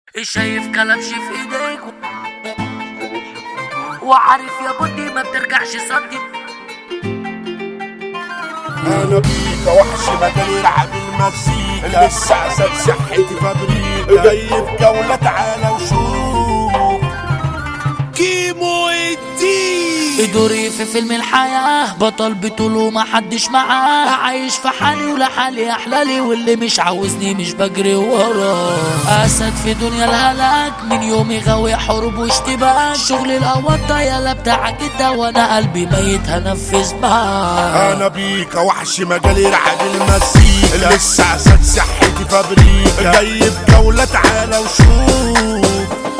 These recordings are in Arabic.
شايف كلبش في ايديك وعارف يا بودي ما بترجعش صدي. انا بيك وحش مجال يلعب المزيكا لسه عسل صحتي فابريكا جاي بجولة تعالى وشوف كيمو الدين دوري في فيلم الحياة بطل بطوله ما حدش معاه، عايش في حالي ولحالي احلالي واللي مش عاوزني مش بجري وراه. اسد في دنيا الهلاك من يومي غاوي حروب واشتباك، شغل القواطة يالا بتاعك انت وانا قلبي ميت هنفذ معاك. انا بيك وحش مجال يلعب المزيكا لسه عسل صحتي فابريكا جاي بجولة تعالى وشوف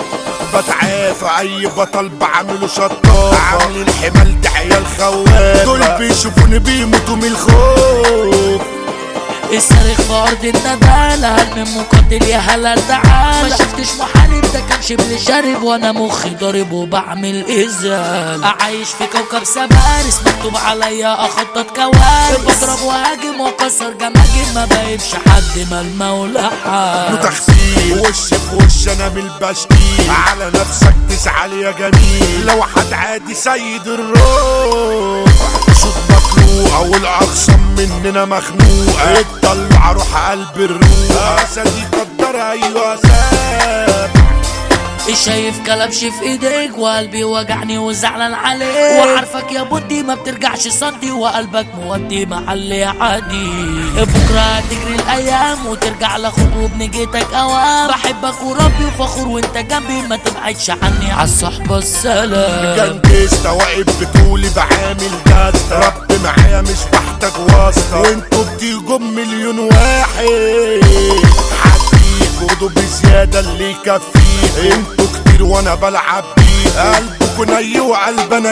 بتعافى اي بطل بعمله شطافة عاملين حمال ده عيال خوافة دول بيشوفوني بيموتوا من الخوف. الصارخ في ارض الندالة هل من مقاتل يا هلا تعالى، ما شفتش محارب ده كان شبل شارب وانا مخي ضارب وبعمل ازال. عايش في كوكب سبارس مكتوب عليا اخطط كوارث، بضرب وهاجم واكسر جماجم ما بايبش حد ما المولى حال. تخفيل وش في وش انا بالبشكيل على نفسك تسعى يا جميل لو حد عادي سيد الروح صوت مخلوقة والاقسام مننا مخنوقة اتطلع روح قلب الروح اسدي قدر ايوه ساب. شايف كلبش في ايديك وقلبي وجعني وزعلان عليك، وعارفك يا بودي ما بترجعش صدي وقلبك مودي محل عادي. بكره هتجري الايام وترجع لاخوك وبنجيتك اوام، بحبك وربي وفخور وانت جنبي ما تبعدش عني عالصحبه السلام. جنجستا واقف بطولي بعامل جاستا رب معايا مش بحتاج واسطه وانتوا بتيجوا بمليون واحد خدوا بزيادة اللي يكفيه انتوا كتير وانا بلعب بيه قلبكوا ني وقلب انا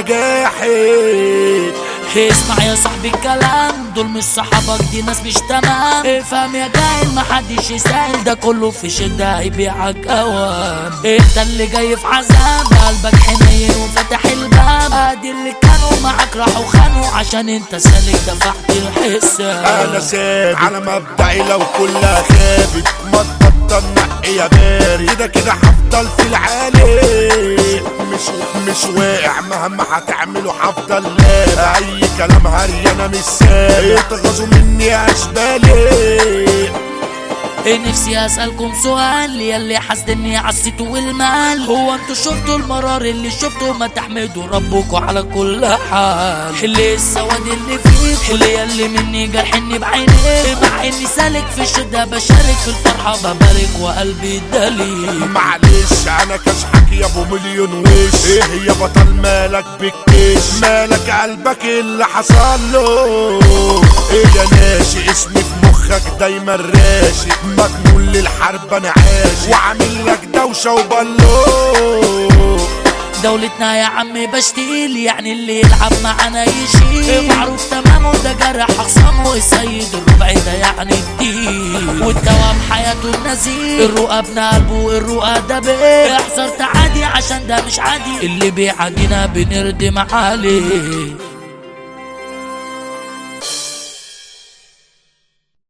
جاحد. اسمع يا صاحبي الكلام دول مش صحابك دي ناس مش تمام، افهم يا جاهل محدش يسأل ده كله في شدة هيبيعك اوام. انت اللي جاي في عذاب قلبك حنين وفتح الباب، ادي اللي كانوا معاك راحوا خانوا عشان انت سالك دفعت الحساب. انا ثابت على مبدئي لو كلها خابت ما تبطل نقي يا باري كده كده هفضل في العالي مش واقع مهما هتعملوا هفضل لابع اي كلام هري انا مش سابق تغزوا مني يا اشبالي. نفسي اسألكم سؤال ياللي حاسدني عالصيت والمال، هو انتوا شفتوا المرار اللي شفتوا ما تحمدوا ربكوا على كل حال. اللي السواد اللي فيك اللي ياللي مني جرحني بعينيك، مع اني سالك في الشدة بشارك في الفرحة ببارك وقلبي دليل. معلش انا كشحك يا ابو مليون وش ايه يا بطل مالك بالكش مالك قلبك اللي حصل له ايه يا ناشي اسمي في مخك دايما راشي مجنون للحرب انا عاشق وعامل لك دوشه وبلو. دولتنا يا عمي بشتيل يعني اللي يلعب معانا يشيل، معروف تمامه ده جرح اخصامه السيد الربع ده يعني الدين، والدوام حياته النزيل الرؤى ابن قلبه الرؤى ده بيه. احذر تعادي عشان ده مش عادي اللي بيعادينا بنردم عليه.